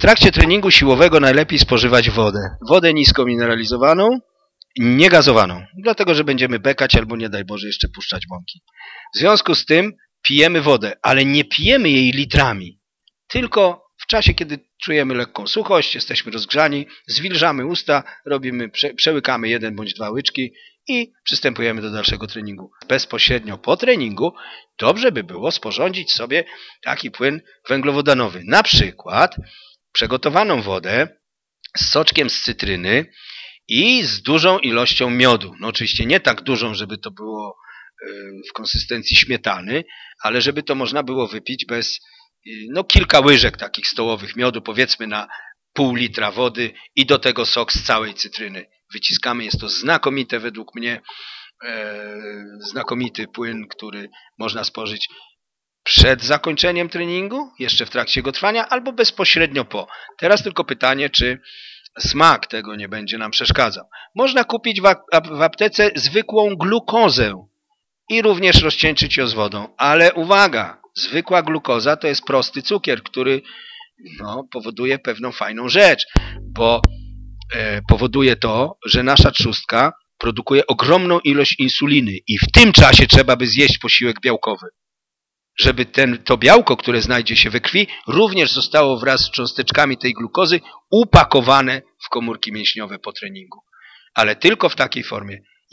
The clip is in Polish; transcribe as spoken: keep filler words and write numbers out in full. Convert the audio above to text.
trakcie treningu siłowego najlepiej spożywać wodę. Wodę niskomineralizowaną, niegazowaną. Dlatego, że będziemy bekać albo nie daj Boże jeszcze puszczać bąki. W związku z tym pijemy wodę, ale nie pijemy jej litrami. Tylko w czasie, kiedy czujemy lekką suchość, jesteśmy rozgrzani, zwilżamy usta, robimy, prze, przełykamy jeden bądź dwa łyczki i przystępujemy do dalszego treningu. Bezpośrednio po treningu dobrze by było sporządzić sobie taki płyn węglowodanowy. Na przykład przygotowaną wodę z soczkiem z cytryny i z dużą ilością miodu. No oczywiście nie tak dużą, żeby to było w konsystencji śmietany, ale żeby to można było wypić bez no kilka łyżek takich stołowych miodu, powiedzmy na pół litra wody i do tego sok z całej cytryny. Wyciskamy, jest to znakomite według mnie, e, znakomity płyn, który można spożyć przed zakończeniem treningu, jeszcze w trakcie jego trwania, albo bezpośrednio po. Teraz tylko pytanie, czy smak tego nie będzie nam przeszkadzał. Można kupić w aptece zwykłą glukozę i również rozcieńczyć ją z wodą, ale uwaga, zwykła glukoza to jest prosty cukier, który no, powoduje pewną fajną rzecz, bo e, powoduje to, że nasza trzustka produkuje ogromną ilość insuliny i w tym czasie trzeba by zjeść posiłek białkowy, żeby ten, to białko, które znajdzie się we krwi, również zostało wraz z cząsteczkami tej glukozy upakowane w komórki mięśniowe po treningu. Ale tylko w takiej formie.